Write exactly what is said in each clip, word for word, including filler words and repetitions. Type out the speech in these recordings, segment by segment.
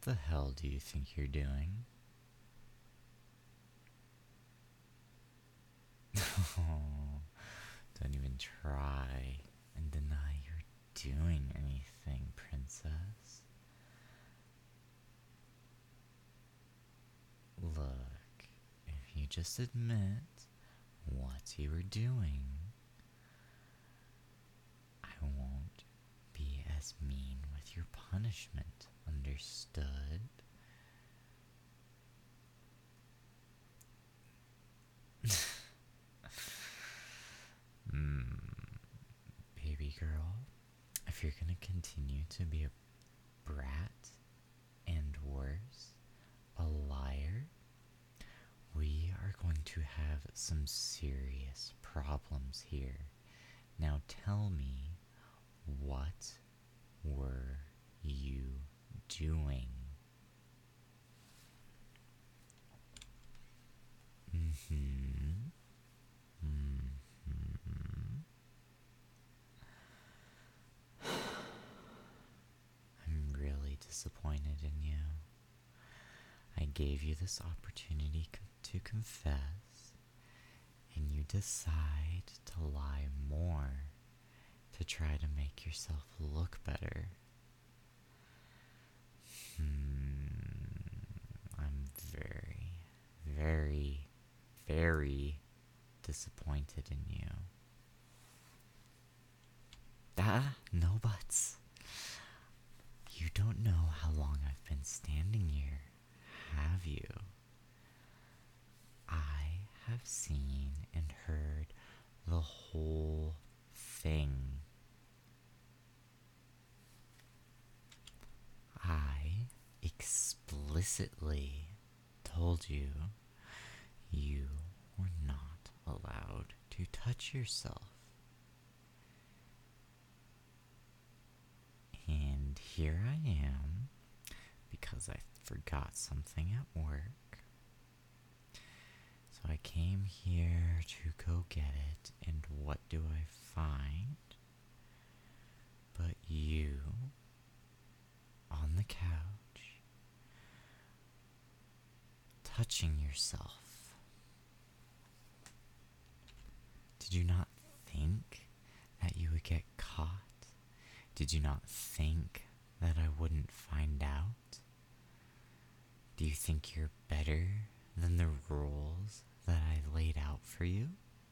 the hell do you think you're doing? Oh, don't even try and deny you're doing anything, princess. Look, if you just admit what you were doing, I won't be as mean with your punishment, understood? Hmm, baby girl, if you're gonna continue to be a brat and worse, a liar, we are going to have some serious problems here. Now tell me, what were you doing? Mm-hmm. Mm-hmm. I'm really disappointed in you. I gave you this opportunity to confess, and you decide to lie more to try to make yourself look better. Hmm, I'm very, very, very disappointed in you. Ah, no buts. You don't know how long I've been standing here, have you? I have seen and heard the whole thing. I explicitly told you you were not allowed to touch yourself. And here I am, because I forgot something at work. So I came here to go get it, and what do I find? But you, on the couch, touching yourself. Did you not think that you would get caught? Did you not think that I wouldn't find out? Do you think you're better than the rules that I laid out for you?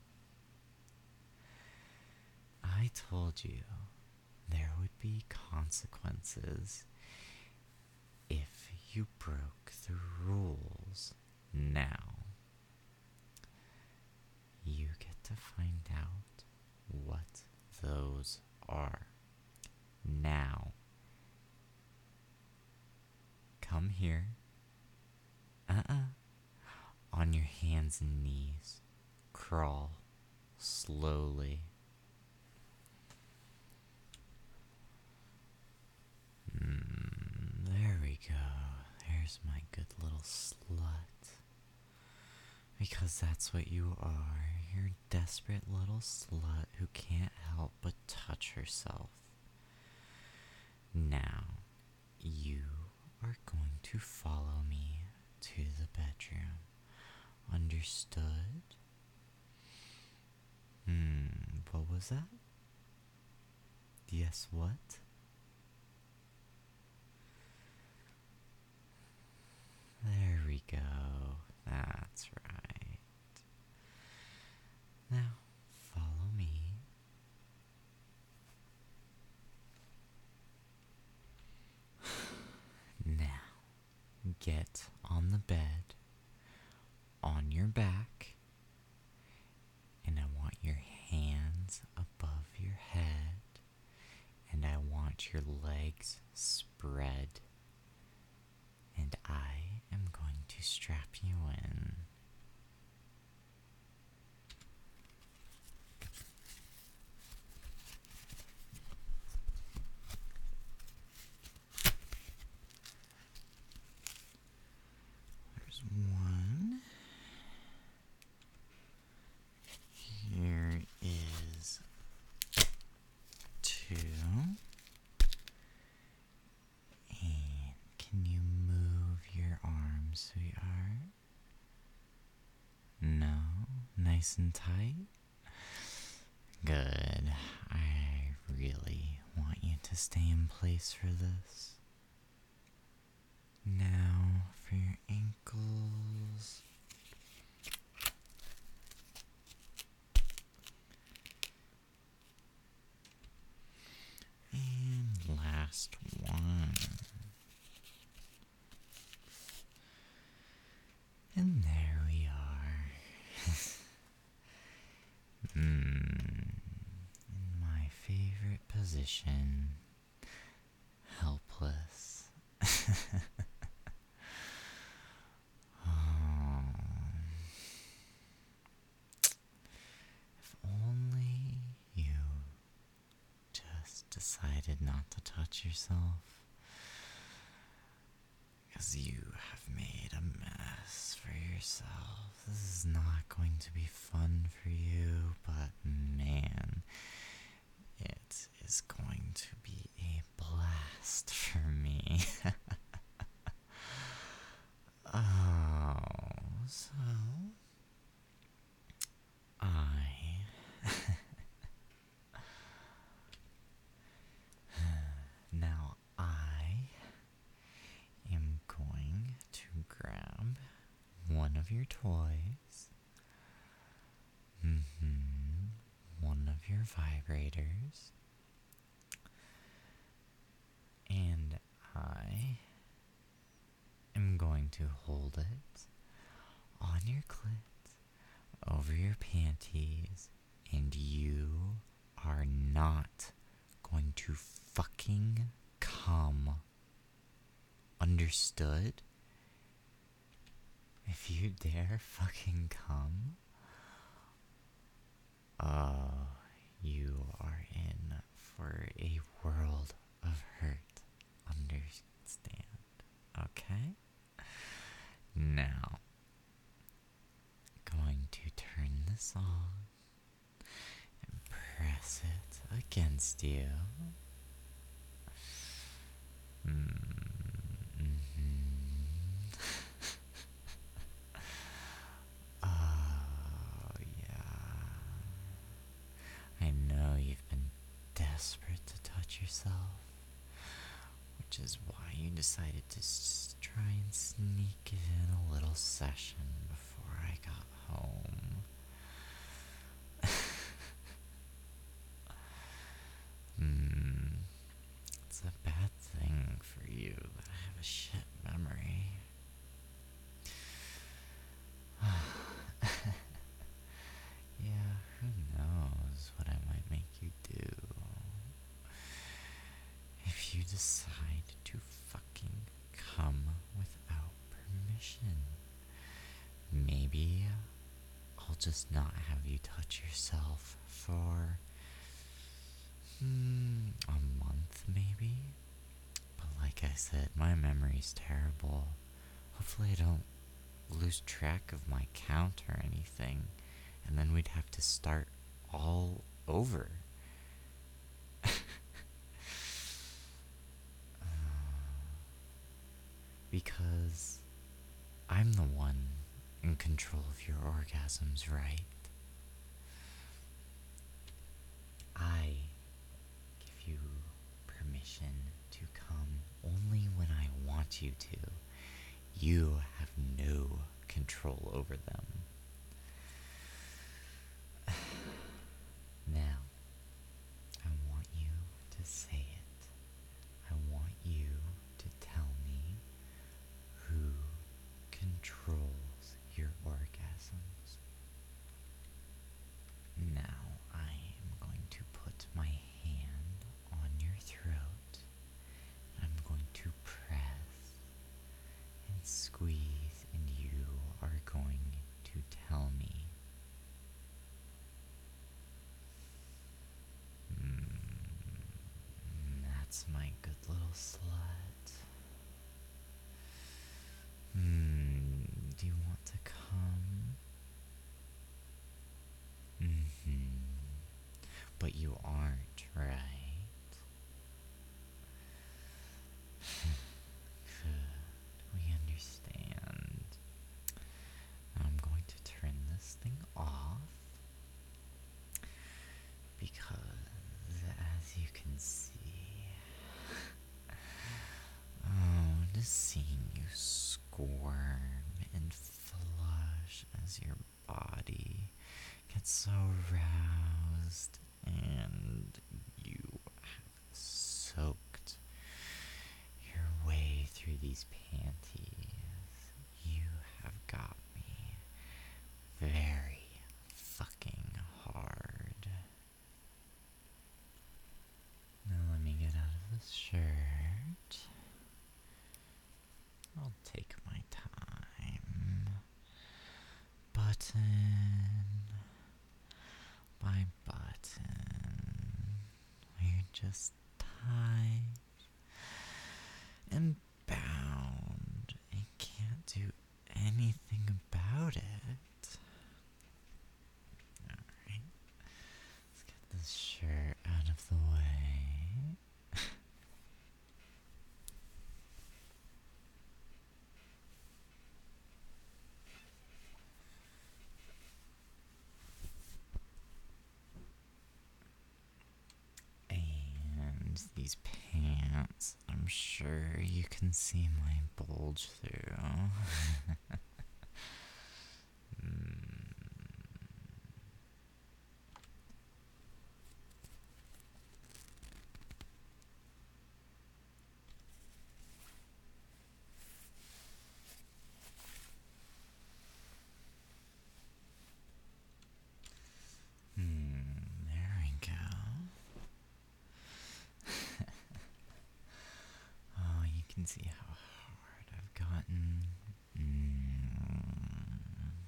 I told you there would be consequences if you broke the rules. Now, you get to find out what those are. Now, come here. Uh-uh. On your hands and knees. Crawl slowly. Mm, there we go. There's my good little slut. Because that's what you are. You're a desperate little slut who can't help but touch herself. Now, you are going to follow me to the bedroom. Understood? Hmm, what was that? Yes, what? There we go. That's right. Now, follow me. Now, get on the bed, on your back, and I want your hands above your head, and I want your legs spread, and I am going to strap you in. There's one. Here is two. And can you sweetheart? No? Nice and tight? Good. I really want you to stay in place for this. Now for your ankles. And last one. And there we are. Hmm. In my favorite position. Helpless. Oh. If only you just decided not to touch yourself. Because you have made a mess for yourself. This is not going to be fun for you, but man, it is going to be a blast for me. Oh, so I now I am going to grab one of your toys, mm-hmm, one of your vibrators, and I am going to hold it on your clit, over your panties, and you are not going to fucking come. Understood? If you dare fucking come, oh, you are in for a world of hurt. Understand? Okay? Now, going to turn this on and press it against you. Mm-hmm. Oh, yeah. I know you've been desperate to touch yourself, which is why you decided to s- try and sneak in a little session before I got home. Hmm. It's a bad thing for you that I have a shit memory. Yeah, who knows what I might make you do if you decide to fucking come without permission. Maybe I'll just not have you touch yourself for hmm, a month, maybe. But like I said, my memory's terrible. Hopefully, I don't lose track of my count or anything, and then we'd have to start all over. Because I'm the one in control of your orgasms, right? I give you permission to come only when I want you to. You have no control over them. Now, I want you to say it. I want you to tell me who controls your orgasms. Now I am going to put my hand on your throat. I'm going to press and squeeze, and you are going to tell me. Mm, that's my good little slut. Hmm, do you want to come? Mm-hmm. But you aren't, right? Good. We understand. seeing you squirm and flush as your body gets so roused and you have soaked your way through these panties. You have got me very fucking hard. Now let me get out of this shirt. I'll take my time. Button by button. We're just tied and bound and can't do anything about it. Alright. Let's get this shirt out of the way. And these pants, I'm sure you can see my bulge through. mm. Hmm, there we go. Oh, you can see how hard I've gotten. Mm.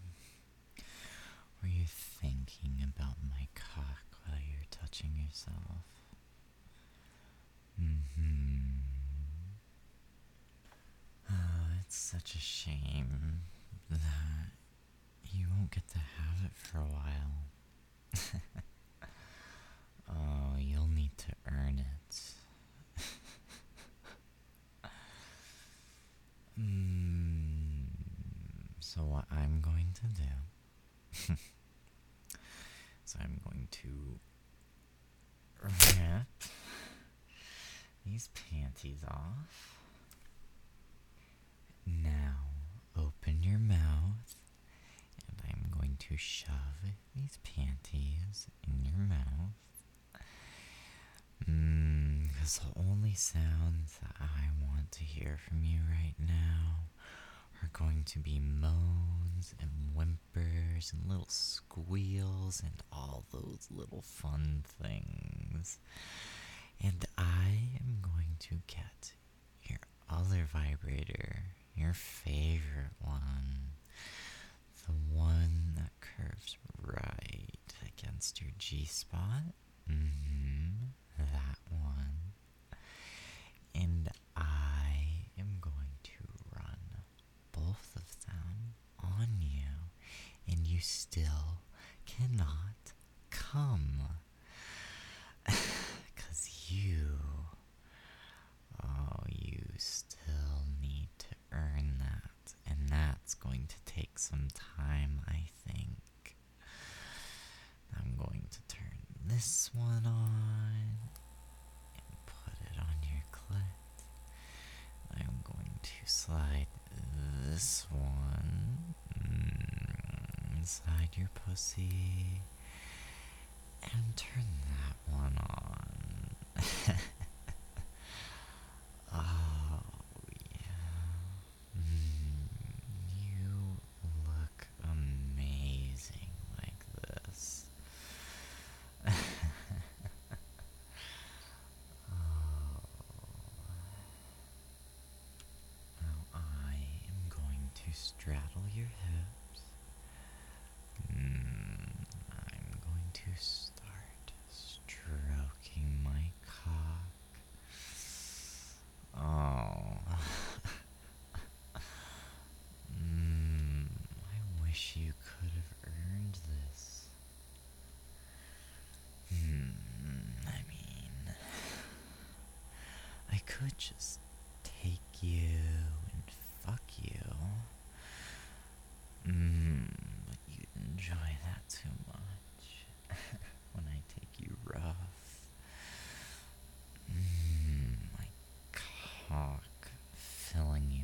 Were you thinking about my cock while you're touching yourself? Mm-hmm. Oh, it's such a shame that you won't get to have it for a while. Oh, you'll need to earn it. mm, so what I'm going to do so I'm going to rip these panties off. Now open your mouth and I'm going to shove these panties in your mouth. Mmm, because the only sounds that I want to hear from you right now are going to be moans and whimpers and little squeals and all those little fun things. And I am going to get your other vibrator, your favorite one, the one that curves right against your G-spot. Mm-hmm, that one. And I am going to run both of them on you, and you still cannot come. Because you, oh, you still need to earn that, and that's going to take some time, I think. I'm going to turn this one on and put it on your clit. I'm going to slide this one mm, inside your pussy and turn that one on. Oh, yeah. Mm, you look amazing like this. Oh. Now I am going to straddle your hips. Mm, I'm going to start stroking my cock. Oh. mm, I wish you could have earned this. Hmm, I mean, I could just take you and fuck you. Mmm, but you'd enjoy that too much. When I take you rough. Mmm, my cock filling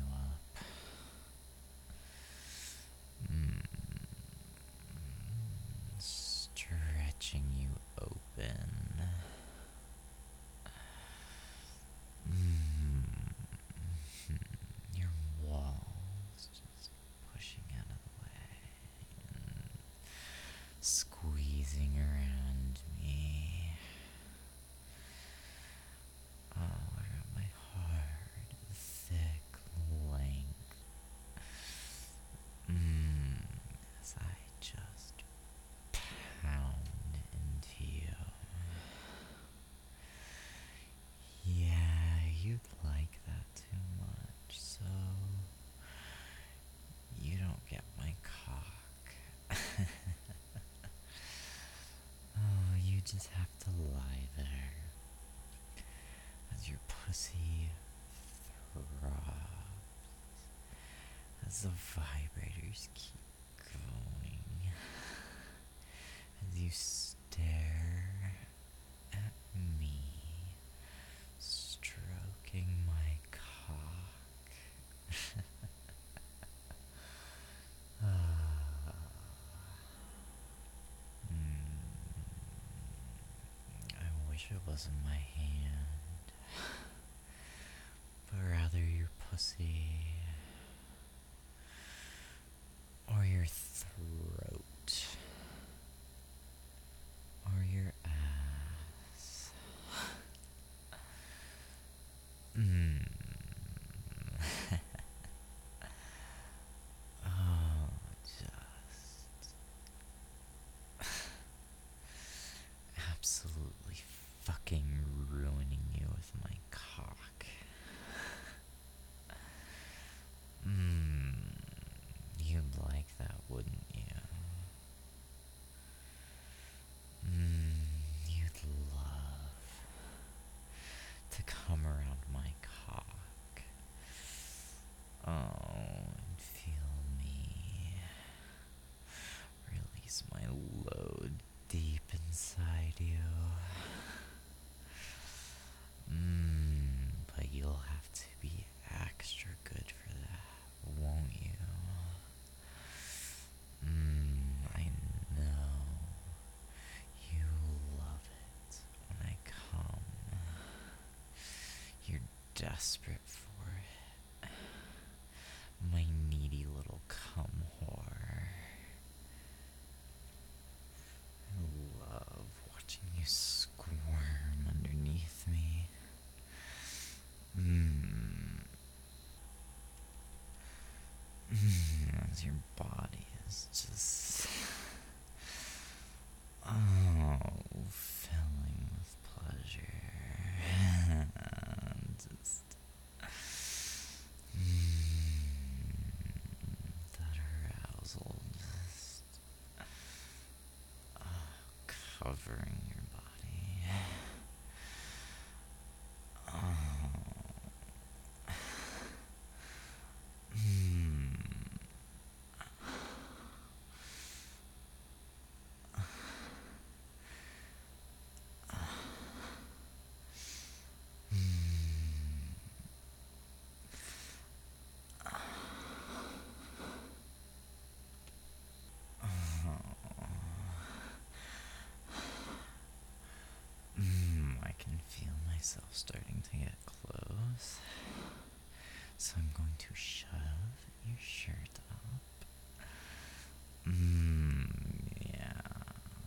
you'd like that too much, so you don't get my cock. Oh, you just have to lie there as your pussy throbs, as the vibrators keep going, as you stare at me, stroking my cock. Ah. Mm, I wish it wasn't my hand, but rather your pussy or your throat or your ass. Mm. Oh, just absolutely fucking ruining you with my cock. Mmm, you'd like that, wouldn't you? Mmm, you'd love to come around my cock. Oh, and feel me release my load deep inside you. Mmm, but you'll have to be extra good for that, won't you? Mmm, I know. You love it when I come. You're desperate for it. My needy little cum whore. I love watching you squirm underneath me. Mmm. Mmm, as your body is just, oh, filling with pleasure. Just, mmm, that arousal just, oh, covering your body. Oh. Mm. Mm, I can feel myself starting to get close. So I'm going to shove your shirt up. Mmm, yeah.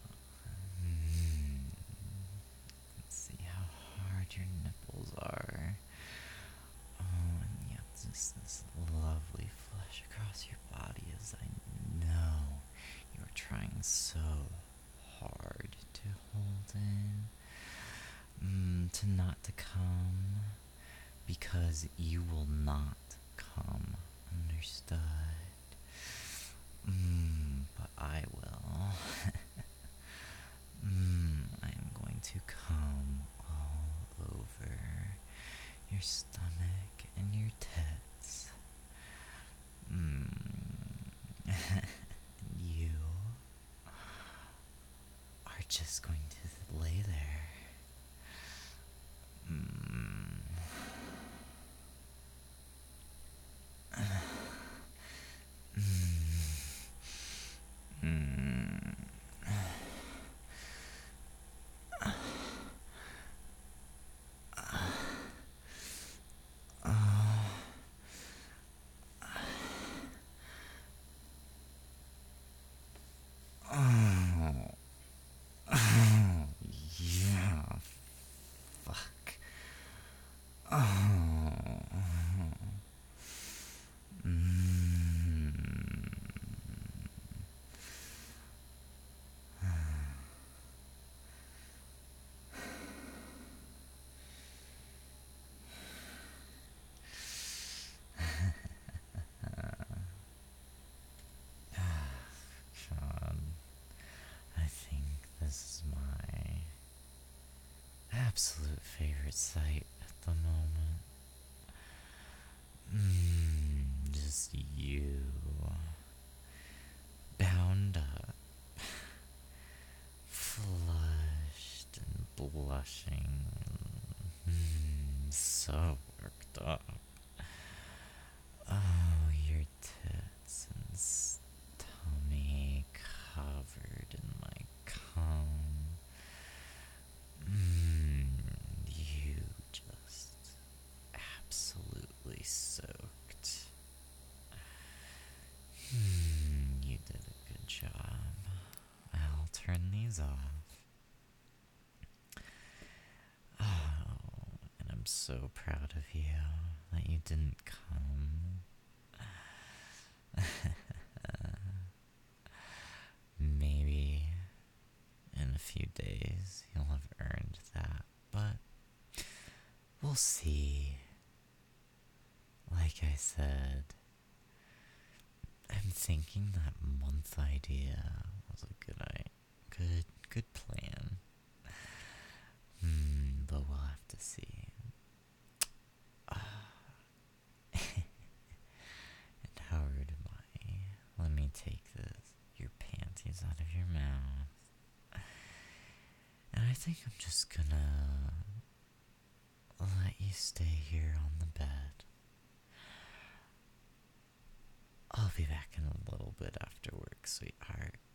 Mmm. Let's see how hard your nipples are. Oh, and yet just this lovely flesh across your body as I know you are trying so hard to hold in. Mm, to not to come, because you will not come, understood? Mmm, but I will. Mmm, I am going to come all over your stomach and your tits. Mmm, you are just going to lay there. Mmm. Mm. absolute favorite sight at the moment? Mm, just you, bound up, flushed and blushing, mm, so worked up. Oh, your tits and tummy covered in my cum. Mm, you just absolutely soaked. Hmm, you did a good job. I'll turn these off. Oh, and I'm so proud of you that you didn't come. Maybe in a few days you'll have earned that, but we'll see. Like I said, I'm thinking that month idea was a good, good, good plan. Hmm, but we'll have to see. And how rude am I? Let me take this, your panties out of your mouth. And I think I'm just gonna let you stay here on the bed. I'll be back in a little bit after work, sweetheart.